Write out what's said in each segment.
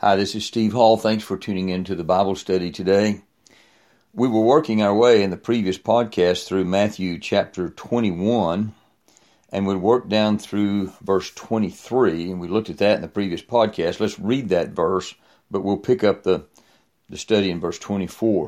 Hi, this is Steve Hall. Thanks for tuning in to the Bible study today. We were working our way in the previous podcast through Matthew chapter 21, and we worked down through verse 23, and we looked at that in the previous podcast. Let's read that verse, but we'll pick up the study in verse 24.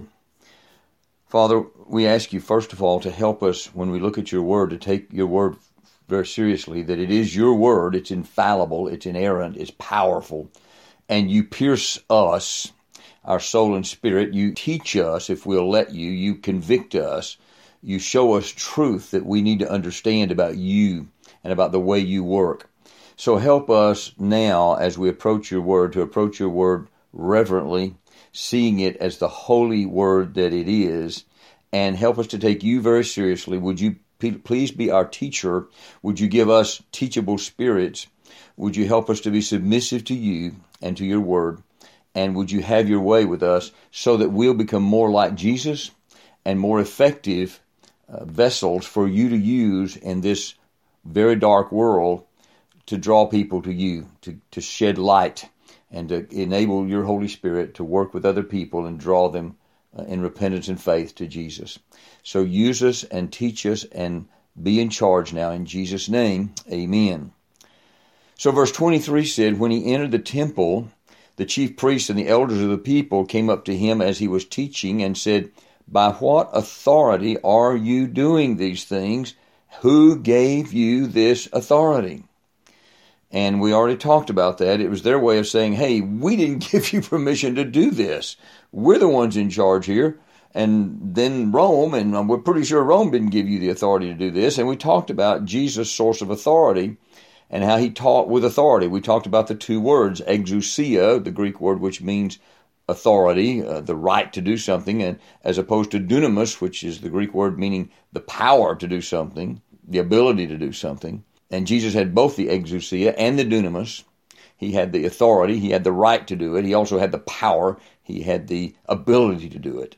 Father, we ask you, first of all, to help us when we look at your word, to take your word very seriously, that it is your word, it's infallible, it's inerrant, it's powerful, and you pierce us, our soul and spirit. You teach us, if we'll let you. You convict us. You show us truth that we need to understand about you and about the way you work. So help us now as we approach your word, to approach your word reverently, seeing it as the holy word that it is, and help us to take you very seriously. Would you please be our teacher? Would you give us teachable spirits? Would you help us to be submissive to you and to your word? And would you have your way with us so that we'll become more like Jesus and more effective vessels for you to use in this very dark world to draw people to you, to shed light and to enable your Holy Spirit to work with other people and draw them in repentance and faith to Jesus. So use us and teach us and be in charge now in Jesus' name. Amen. So verse 23 said, when he entered the temple, the chief priests and the elders of the people came up to him as he was teaching and said, by what authority are you doing these things? Who gave you this authority? And we already talked about that. It was their way of saying, hey, we didn't give you permission to do this. We're the ones in charge here. And then Rome, and we're pretty sure Rome didn't give you the authority to do this. And we talked about Jesus' source of authority and how he taught with authority. We talked about the two words, exousia, the Greek word which means authority, the right to do something, and as opposed to dunamis, which is the Greek word meaning the power to do something, the ability to do something. And Jesus had both the exousia and the dunamis. He had the authority, he had the right to do it, he also had the power, he had the ability to do it.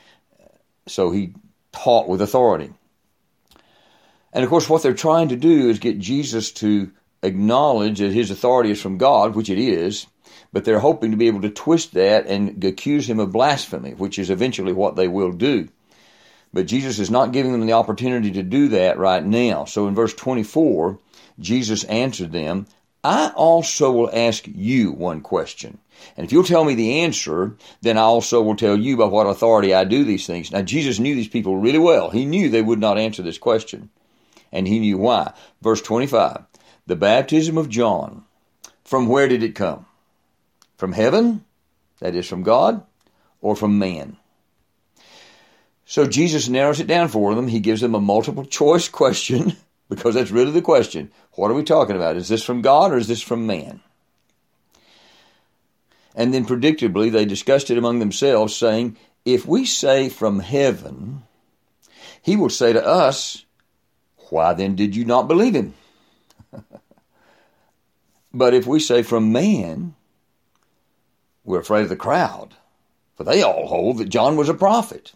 So he taught with authority. And of course what they're trying to do is get Jesus to acknowledge that his authority is from God, which it is, but they're hoping to be able to twist that and accuse him of blasphemy, which is eventually what they will do. But Jesus is not giving them the opportunity to do that right now. So in verse 24, Jesus answered them, I also will ask you one question. And if you'll tell me the answer, then I also will tell you by what authority I do these things. Now Jesus knew these people really well. He knew they would not answer this question. And he knew why. Verse 25, the baptism of John, from where did it come? From heaven, that is from God, or from man? So Jesus narrows it down for them. He gives them a multiple choice question, because that's really the question. What are we talking about? Is this from God or is this from man? And then predictably, they discussed it among themselves, saying, if we say from heaven, he will say to us, why then did you not believe him? But if we say from man, we're afraid of the crowd, for they all hold that John was a prophet.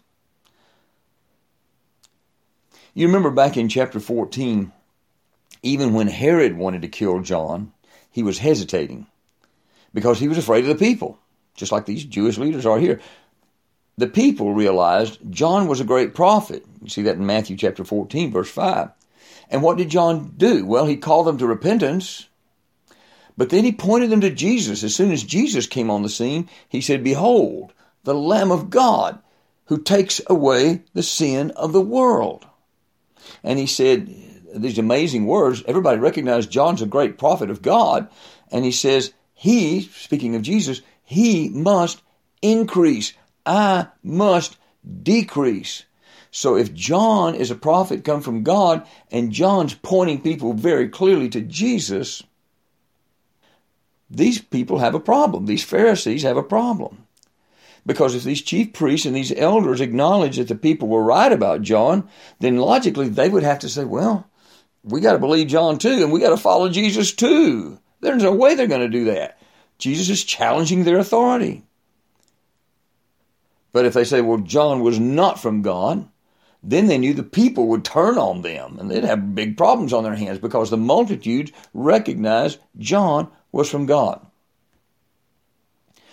You remember back in chapter 14, even when Herod wanted to kill John, he was hesitating because he was afraid of the people, just like these Jewish leaders are here. The people realized John was a great prophet. You see that in Matthew chapter 14, verse 5. And what did John do? Well, he called them to repentance, but then he pointed them to Jesus. As soon as Jesus came on the scene, he said, behold, the Lamb of God who takes away the sin of the world. And he said these amazing words. Everybody recognized John's a great prophet of God. And he says, he, speaking of Jesus, he must increase. I must decrease. So if John is a prophet come from God, and John's pointing people very clearly to Jesus, these people have a problem. These Pharisees have a problem. Because if these chief priests and these elders acknowledge that the people were right about John, then logically they would have to say, well, we got to believe John too, and we got to follow Jesus too. There's no way they're going to do that. Jesus is challenging their authority. But if they say, well, John was not from God, then they knew the people would turn on them, and they'd have big problems on their hands because the multitudes recognized John was from God.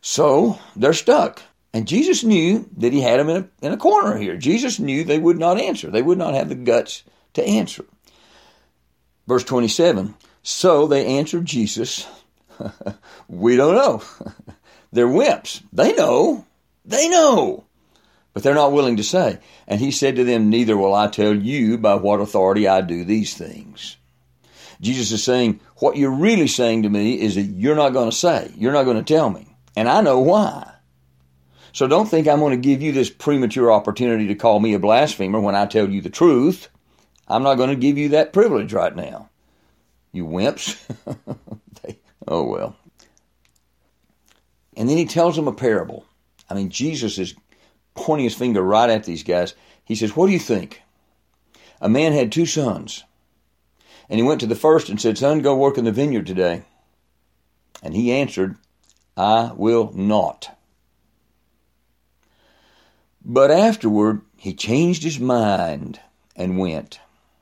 So they're stuck. And Jesus knew that he had them in a corner here. Jesus knew they would not answer. They would not have the guts to answer. Verse 27, so they answered Jesus, we don't know. They're wimps. They know. But they're not willing to say. And he said to them, neither will I tell you by what authority I do these things. Jesus is saying, what you're really saying to me is that you're not going to say. You're not going to tell me. And I know why. So don't think I'm going to give you this premature opportunity to call me a blasphemer when I tell you the truth. I'm not going to give you that privilege right now. You wimps. Oh, well. And then he tells them a parable. I mean, Jesus is pointing his finger right at these guys. He says, what do you think? A man had 2 sons. And he went to the first and said, son, go work in the vineyard today. And he answered, I will not. But afterward, he changed his mind and went.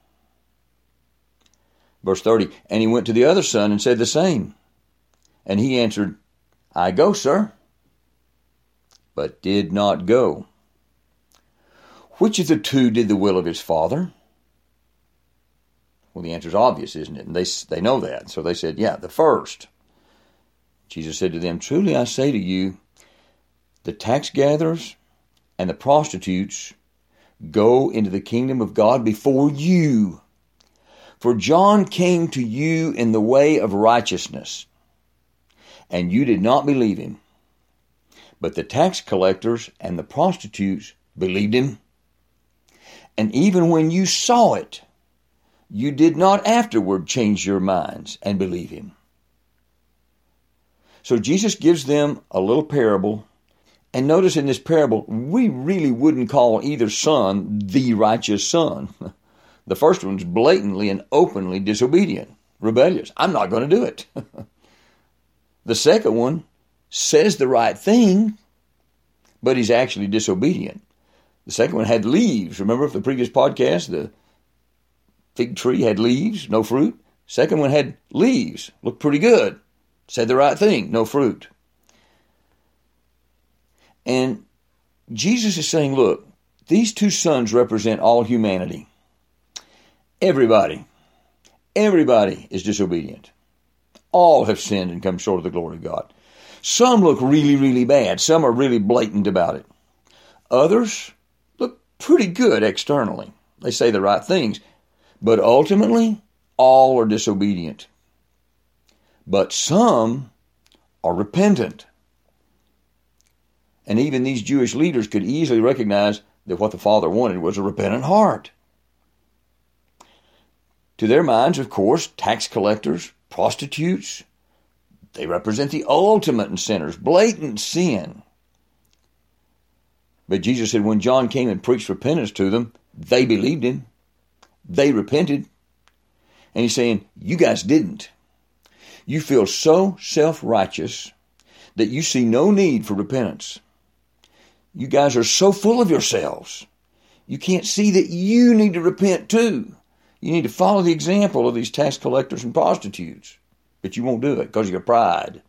Verse 30, and he went to the other son and said the same. And he answered, I go, sir, but did not go. Which of the 2 did the will of his father? Well, the answer is obvious, isn't it? And they know that. So they said, yeah, the first. Jesus said to them, truly I say to you, the tax gatherers and the prostitutes go into the kingdom of God before you. For John came to you in the way of righteousness, and you did not believe him. But the tax collectors and the prostitutes believed him. And even when you saw it, you did not afterward change your minds and believe him. So Jesus gives them a little parable. And notice in this parable, we really wouldn't call either son the righteous son. The first one's blatantly and openly disobedient, rebellious. I'm not going to do it. The second one says the right thing, but he's actually disobedient. The second one had leaves. Remember from the previous podcast, the fig tree had leaves, no fruit. Second one had leaves, looked pretty good. Said the right thing, no fruit. And Jesus is saying, look, these 2 sons represent all humanity. Everybody is disobedient. All have sinned and come short of the glory of God. Some look really, really bad. Some are really blatant about it. Others look pretty good externally. They say the right things. But ultimately, all are disobedient. But some are repentant. And even these Jewish leaders could easily recognize that what the Father wanted was a repentant heart. To their minds, of course, tax collectors, prostitutes, they represent the ultimate in sinners, blatant sin. But Jesus said when John came and preached repentance to them, they believed him. They repented. And he's saying, you guys didn't. You feel so self-righteous that you see no need for repentance. You guys are so full of yourselves. You can't see that you need to repent too. You need to follow the example of these tax collectors and prostitutes. But you won't do it because of your pride.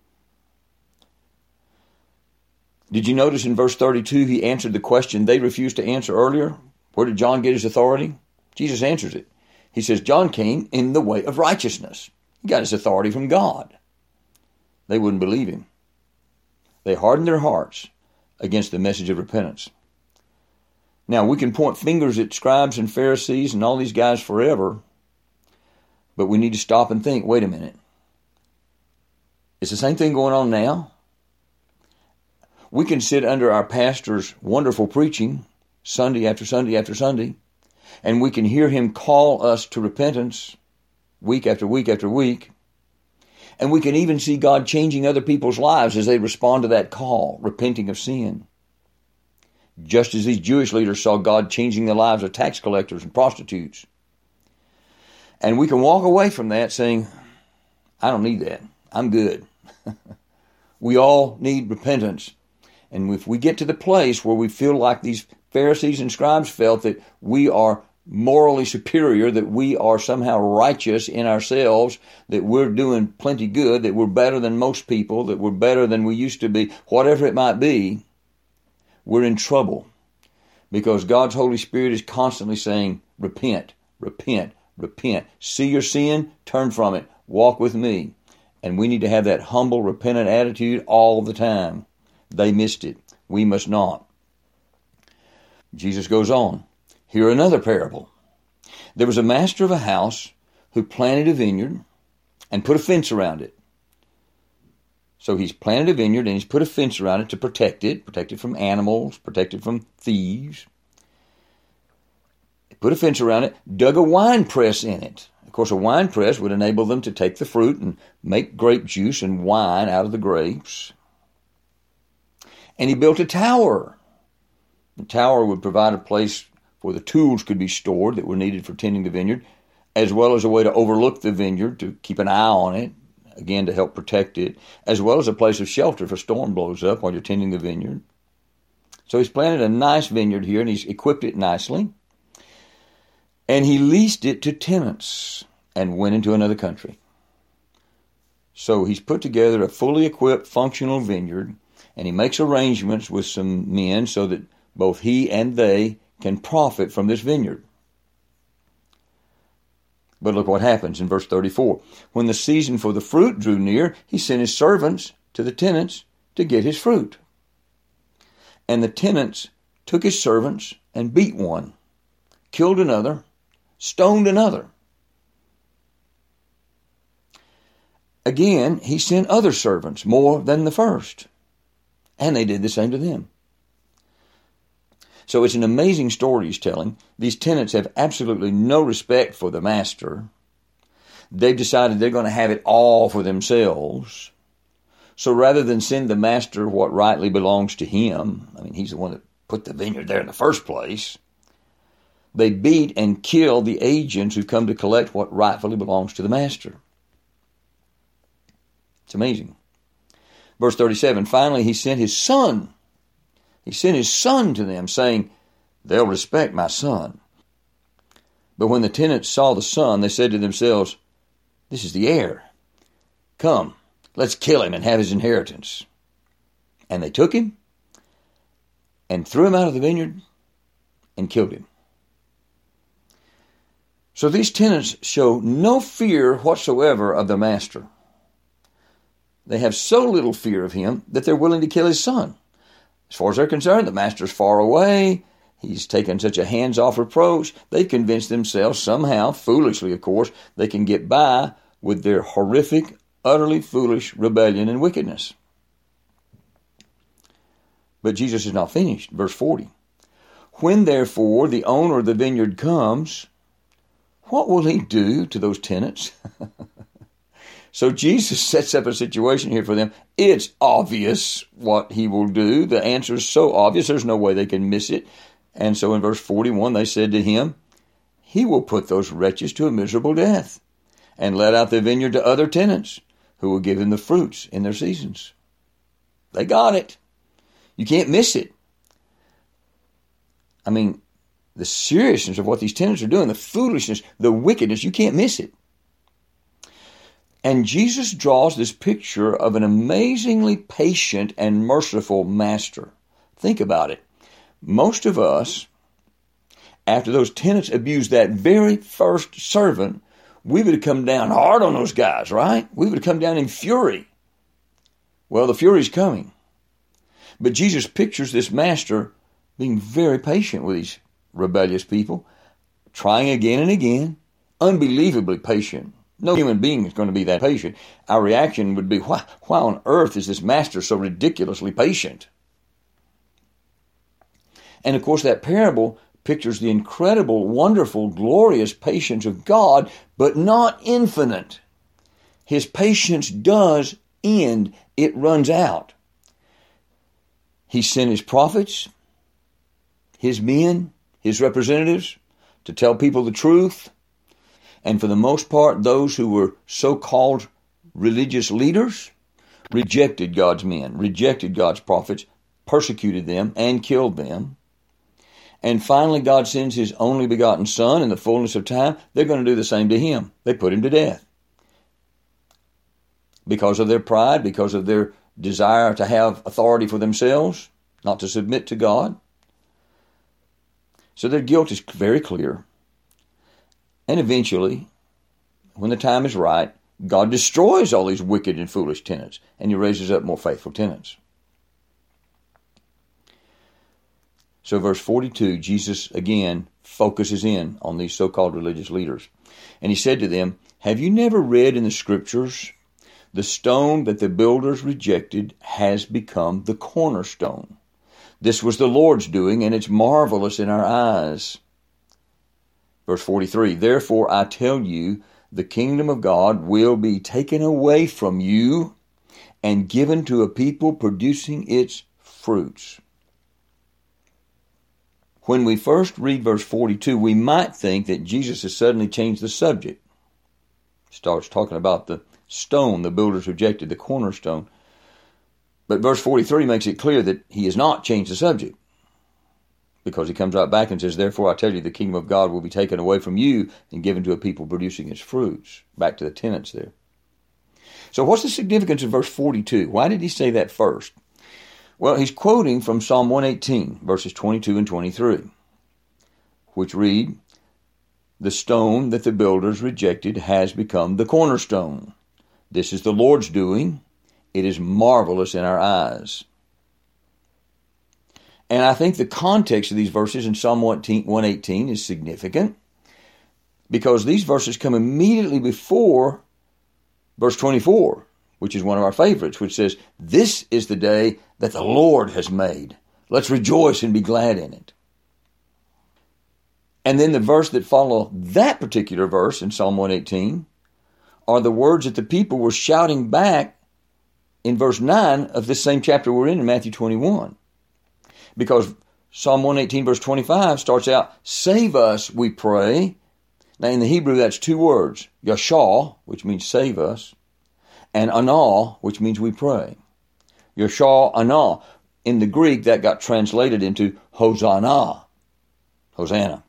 Did you notice in verse 32 he answered the question they refused to answer earlier? Where did John get his authority? Jesus answers it. He says John came in the way of righteousness. He got his authority from God. They wouldn't believe him. They hardened their hearts against the message of repentance. Now, we can point fingers at scribes and Pharisees and all these guys forever, but we need to stop and think, wait a minute. Is the same thing going on now? We can sit under our pastor's wonderful preaching Sunday after Sunday after Sunday, and we can hear him call us to repentance week after week after week, and we can even see God changing other people's lives as they respond to that call, repenting of sin. Just as these Jewish leaders saw God changing the lives of tax collectors and prostitutes. And we can walk away from that saying, I don't need that. I'm good. We all need repentance. And if we get to the place where we feel like these Pharisees and scribes felt that we are morally superior, that we are somehow righteous in ourselves, that we're doing plenty good, that we're better than most people, that we're better than we used to be, whatever it might be, we're in trouble. Because God's Holy Spirit is constantly saying, repent, repent, repent. See your sin, turn from it, walk with me. And we need to have that humble, repentant attitude all the time. They missed it. We must not. Jesus goes on. Here another parable. There was a master of a house who planted a vineyard and put a fence around it. So he's planted a vineyard and he's put a fence around it to protect it from animals, protect it from thieves. He put a fence around it, dug a wine press in it. Of course, a wine press would enable them to take the fruit and make grape juice and wine out of the grapes. And he built a tower. The tower would provide a place where the tools could be stored that were needed for tending the vineyard, as well as a way to overlook the vineyard, to keep an eye on it, again to help protect it, as well as a place of shelter if a storm blows up while you're tending the vineyard. So he's planted a nice vineyard here, and he's equipped it nicely. And he leased it to tenants and went into another country. So he's put together a fully equipped, functional vineyard, and he makes arrangements with some men so that both he and they can profit from this vineyard. But look what happens in verse 34. When the season for the fruit drew near, he sent his servants to the tenants to get his fruit. And the tenants took his servants and beat one, killed another, stoned another. Again, he sent other servants, more than the first, and they did the same to them. So it's an amazing story he's telling. These tenants have absolutely no respect for the master. They've decided they're going to have it all for themselves. So rather than send the master what rightly belongs to him, I mean, he's the one that put the vineyard there in the first place, they beat and kill the agents who come to collect what rightfully belongs to the master. It's amazing. Verse 37, finally he sent his son. He sent his son to them, saying, they'll respect my son. But when the tenants saw the son, they said to themselves, this is the heir. Come, let's kill him and have his inheritance. And they took him and threw him out of the vineyard and killed him. So these tenants show no fear whatsoever of the master. They have so little fear of him that they're willing to kill his son. As far as they're concerned, the master's far away. He's taken such a hands-off approach. They've convinced themselves somehow, foolishly of course, they can get by with their horrific, utterly foolish rebellion and wickedness. But Jesus is not finished. Verse 40. When therefore the owner of the vineyard comes, what will he do to those tenants? So Jesus sets up a situation here for them. It's obvious what he will do. The answer is so obvious, there's no way they can miss it. And so in verse 41, they said to him, he will put those wretches to a miserable death and let out the vineyard to other tenants who will give him the fruits in their seasons. They got it. You can't miss it. I mean, the seriousness of what these tenants are doing, the foolishness, the wickedness, you can't miss it. And Jesus draws this picture of an amazingly patient and merciful master. Think about it. Most of us, after those tenants abused that very first servant, we would have come down hard on those guys, right? We would have come down in fury. Well, the fury's coming. But Jesus pictures this master being very patient with these rebellious people, trying again and again, unbelievably patient. No human being is going to be that patient. Our reaction would be, why on earth is this master so ridiculously patient? And of course, that parable pictures the incredible, wonderful, glorious patience of God, but not infinite. His patience does end. It runs out. He sent his prophets, his men, his representatives to tell people the truth. And for the most part, those who were so-called religious leaders rejected God's men, rejected God's prophets, persecuted them, and killed them. and finally God sends his only begotten Son in the fullness of time, they're going to do the same to him. They put him to death. Because of their pride, because of their desire to have authority for themselves, not to submit to God. So their guilt is very clear. And eventually, when the time is right, God destroys all these wicked and foolish tenants, and he raises up more faithful tenants. So verse 42, Jesus again focuses in on these so-called religious leaders. And he said to them, "Have you never read in the Scriptures, the stone that the builders rejected has become the cornerstone? This was the Lord's doing, and it's marvelous in our eyes." Verse 43, "Therefore I tell you, the kingdom of God will be taken away from you and given to a people producing its fruits." When we first read verse 42, we might think that Jesus has suddenly changed the subject. Starts talking about the stone the builders rejected, the cornerstone. But verse 43 makes it clear that he has not changed the subject, because he comes right back and says, "Therefore I tell you, the kingdom of God will be taken away from you and given to a people producing its fruits." Back to the tenants there. So what's the significance of verse 42? Why did he say that first? Well, he's quoting from Psalm 118, verses 22 and 23, which read, "The stone that the builders rejected has become the cornerstone. This is the Lord's doing. It is marvelous in our eyes." And I think the context of these verses in Psalm 118 is significant, because these verses come immediately before verse 24, which is one of our favorites, which says, "This is the day that the Lord has made. Let's rejoice and be glad in it." And then the verse that follow that particular verse in Psalm 118 are the words that the people were shouting back in verse 9 of this same chapter we're in Matthew 21. Because Psalm 118 verse 25 starts out, "Save us, we pray." Now in the Hebrew that's two words, Yashah, which means save us, and Anah, which means we pray. Yashah, Anah. In the Greek that got translated into Hosanna. Hosanna.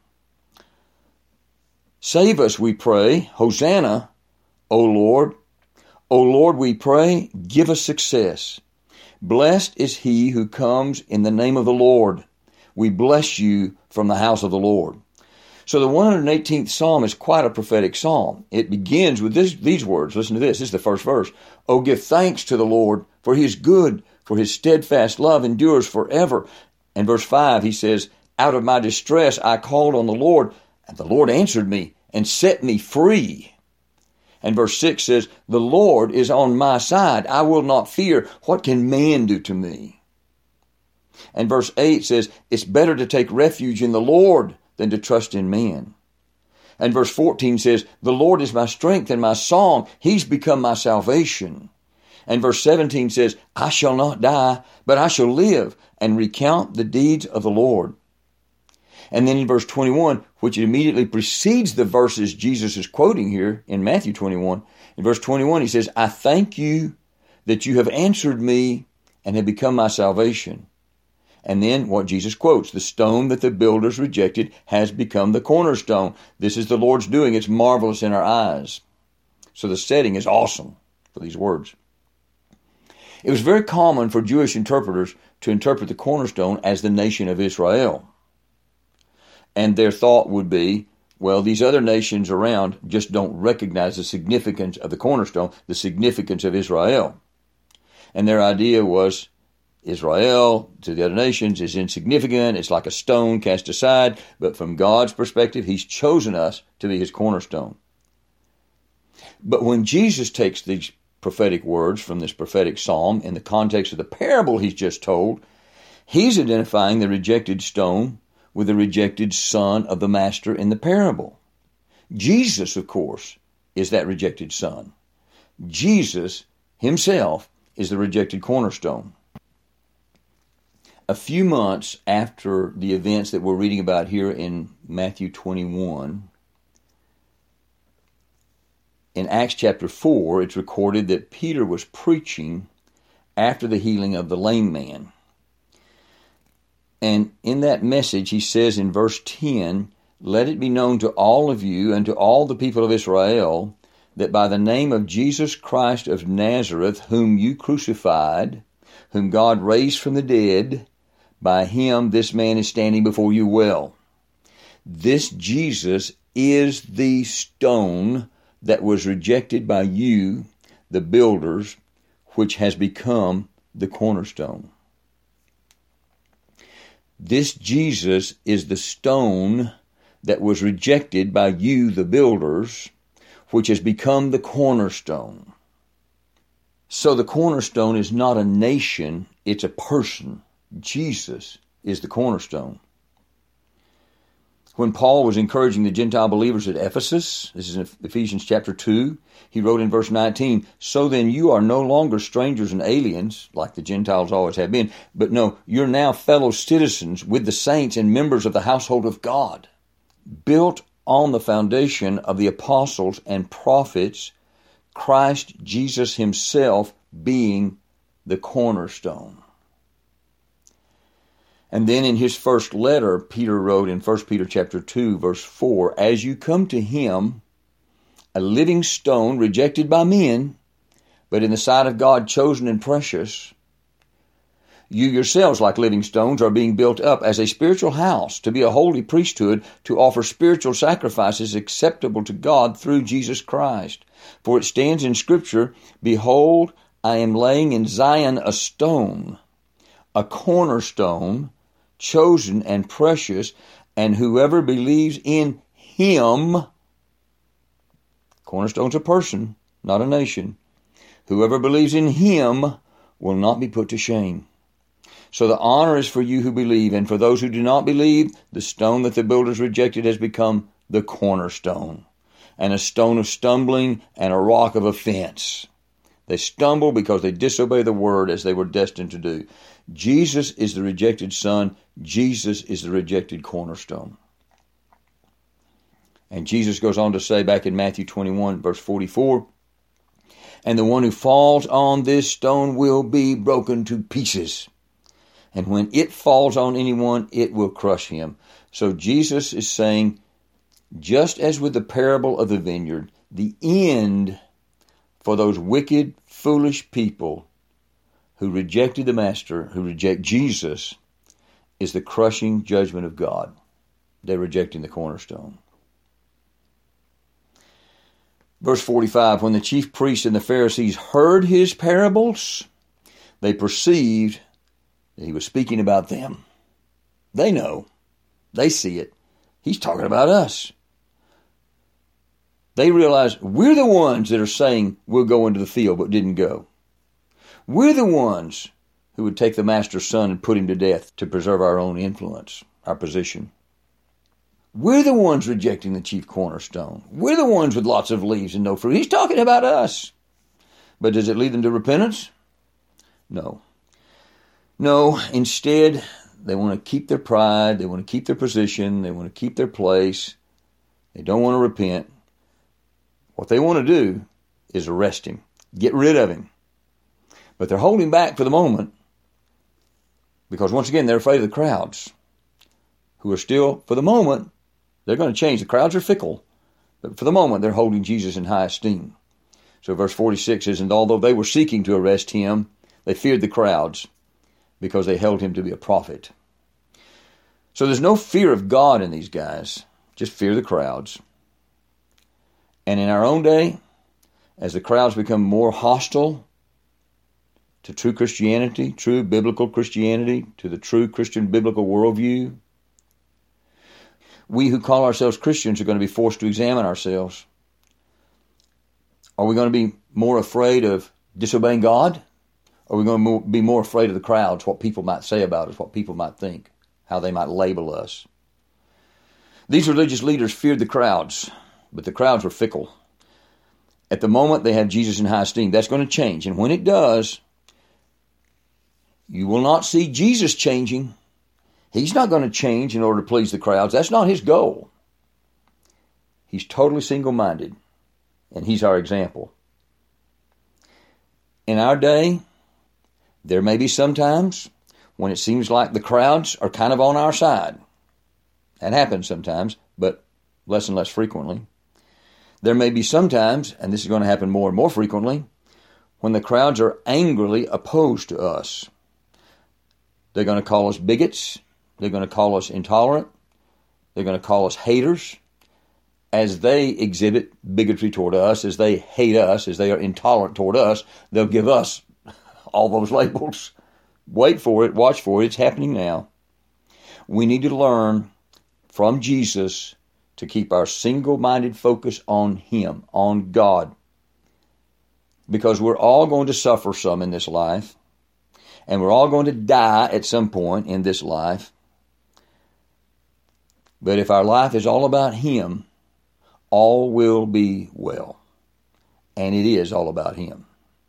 Save us, we pray. Hosanna, O Lord. O Lord, we pray, give us success. Blessed is he who comes in the name of the Lord. We bless you from the house of the Lord. So the 118th Psalm is quite a prophetic psalm. It begins with these words. Listen to this. This is the first verse. "Oh, give thanks to the Lord, for he is good, for his steadfast love endures forever." And verse 5, he says, "Out of my distress I called on the Lord, and the Lord answered me and set me free." And verse 6 says, "The Lord is on my side. I will not fear. What can man do to me?" And verse 8 says, "It's better to take refuge in the Lord than to trust in man." And verse 14 says, "The Lord is my strength and my song. He's become my salvation." And verse 17 says, "I shall not die, but I shall live and recount the deeds of the Lord." And then in verse 21, which immediately precedes the verses Jesus is quoting here in Matthew 21, in verse 21 he says, "I thank you that you have answered me and have become my salvation." And then what Jesus quotes, "The stone that the builders rejected has become the cornerstone. This is the Lord's doing. It's marvelous in our eyes." So the setting is awesome for these words. It was very common for Jewish interpreters to interpret the cornerstone as the nation of Israel. And their thought would be, well, these other nations around just don't recognize the significance of the cornerstone, the significance of Israel. And their idea was, Israel to the other nations is insignificant. It's like a stone cast aside. But from God's perspective, he's chosen us to be his cornerstone. But when Jesus takes these prophetic words from this prophetic psalm in the context of the parable he's just told, he's identifying the rejected stone with the rejected son of the master in the parable. Jesus, of course, is that rejected son. Jesus himself is the rejected cornerstone. A few months after the events that we're reading about here in Matthew 21, in Acts chapter 4, it's recorded that Peter was preaching after the healing of the lame man. And in that message, he says in verse 10, "Let it be known to all of you and to all the people of Israel that by the name of Jesus Christ of Nazareth, whom you crucified, whom God raised from the dead, by him this man is standing before you well. This Jesus is the stone that was rejected by you, the builders, which has become the cornerstone." This Jesus is the stone that was rejected by you, the builders, which has become the cornerstone. So the cornerstone is not a nation, it's a person. Jesus is the cornerstone. When Paul was encouraging the Gentile believers at Ephesus, this is in Ephesians chapter 2, he wrote in verse 19, "So then you are no longer strangers and aliens, like the Gentiles always have been, but no, you're now fellow citizens with the saints and members of the household of God, built on the foundation of the apostles and prophets, Christ Jesus himself being the cornerstone." And then in his first letter, Peter wrote in 1 Peter chapter 2, verse 4, "As you come to him, a living stone rejected by men, but in the sight of God chosen and precious, you yourselves, like living stones, are being built up as a spiritual house, to be a holy priesthood, to offer spiritual sacrifices acceptable to God through Jesus Christ. For it stands in Scripture, 'Behold, I am laying in Zion a stone, a cornerstone, chosen and precious, and whoever believes in him,'" cornerstone's a person, not a nation, "'whoever believes in him will not be put to shame.' So the honor is for you who believe, and for those who do not believe, the stone that the builders rejected has become the cornerstone, and a stone of stumbling and a rock of offense. They stumble because they disobey the word as they were destined to do." Jesus is the rejected son. Jesus is the rejected cornerstone. And Jesus goes on to say back in Matthew 21, verse 44, "And the one who falls on this stone will be broken to pieces. And when it falls on anyone, it will crush him." So Jesus is saying, just as with the parable of the vineyard, the end for those wicked, foolish people who rejected the Master, who reject Jesus, is the crushing judgment of God. They're rejecting the cornerstone. Verse 45, "When the chief priests and the Pharisees heard his parables, they perceived that he was speaking about them." They know. They see it. He's talking about us. They realize we're the ones that are saying we'll go into the field but didn't go. We're the ones who would take the Master's son and put him to death to preserve our own influence, our position. We're the ones rejecting the chief cornerstone. We're the ones with lots of leaves and no fruit. He's talking about us. But does it lead them to repentance? No. No, instead, they want to keep their pride. They want to keep their position. They want to keep their place. They don't want to repent. What they want to do is arrest him, get rid of him. But they're holding back for the moment because, once again, they're afraid of the crowds who are still, for the moment, they're going to change. The crowds are fickle, but for the moment, they're holding Jesus in high esteem. So verse 46 says, "And although they were seeking to arrest him, they feared the crowds because they held him to be a prophet." So there's no fear of God in these guys, just fear of the crowds. And in our own day, as the crowds become more hostile to true Christianity, true biblical Christianity, to the true Christian biblical worldview, we who call ourselves Christians are going to be forced to examine ourselves. Are we going to be more afraid of disobeying God? Or are we going to be more afraid of the crowds, what people might say about us, what people might think, how they might label us? These religious leaders feared the crowds, but the crowds were fickle. At the moment, they have Jesus in high esteem. That's going to change. And when it does, you will not see Jesus changing. He's not going to change in order to please the crowds. That's not his goal. He's totally single-minded, and he's our example. In our day, there may be some times when it seems like the crowds are kind of on our side. That happens sometimes, but less and less frequently. There may be sometimes, and this is going to happen more and more frequently, when the crowds are angrily opposed to us. They're going to call us bigots. They're going to call us intolerant. They're going to call us haters. As they exhibit bigotry toward us, as they hate us, as they are intolerant toward us, they'll give us all those labels. Wait for it. Watch for it. It's happening now. We need to learn from Jesus to keep our single-minded focus on Him, on God. Because we're all going to suffer some in this life, and we're all going to die at some point in this life. But if our life is all about Him, all will be well. And it is all about Him.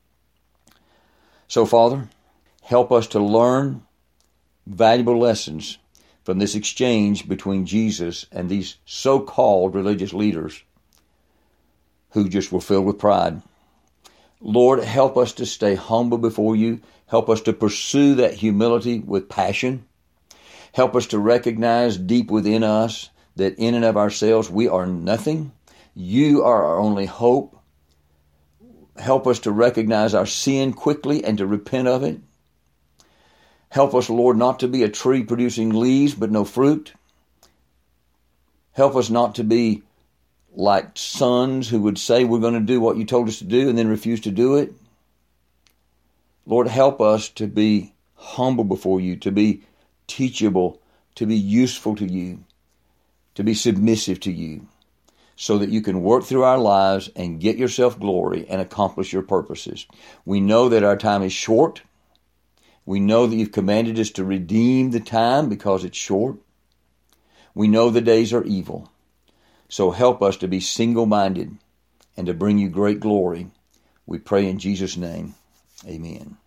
So, Father, help us to learn valuable lessons from this exchange between Jesus and these so-called religious leaders who just were filled with pride. Lord, help us to stay humble before You. Help us to pursue that humility with passion. Help us to recognize deep within us that in and of ourselves we are nothing. You are our only hope. Help us to recognize our sin quickly and to repent of it. Help us, Lord, not to be a tree producing leaves but no fruit. Help us not to be like sons who would say we're going to do what You told us to do and then refuse to do it. Lord, help us to be humble before You, to be teachable, to be useful to You, to be submissive to You, so that You can work through our lives and get Yourself glory and accomplish Your purposes. We know that our time is short. We know that You've commanded us to redeem the time because it's short. We know the days are evil. So help us to be single-minded and to bring You great glory. We pray in Jesus' name. Amen.